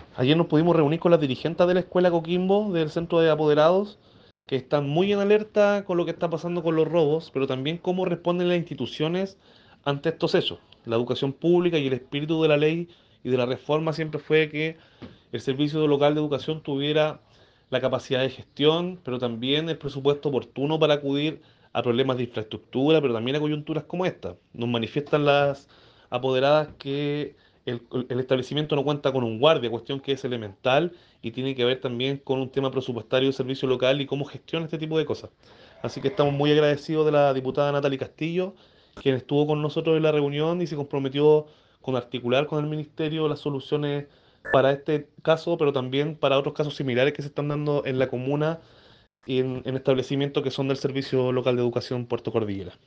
Ayer nos pudimos reunir con las dirigentes de la escuela Coquimbo, del centro de apoderados, que están muy en alerta con lo que está pasando con los robos, pero también cómo responden las instituciones ante estos hechos. La educación pública y el espíritu de la ley y de la reforma siempre fue que el servicio local de educación tuviera la capacidad de gestión, pero también el presupuesto oportuno para acudir a problemas de infraestructura, pero también a coyunturas como esta. Nos manifiestan las apoderadas que el establecimiento no cuenta con un guardia, cuestión que es elemental y tiene que ver también con un tema presupuestario de servicio local y cómo gestiona este tipo de cosas. Así que estamos muy agradecidos de la diputada Natalie Castillo, quien estuvo con nosotros en la reunión y se comprometió con articular con el ministerio las soluciones para este caso, pero también para otros casos similares que se están dando en la comuna y en establecimientos que son del Servicio Local de Educación Puerto Cordillera.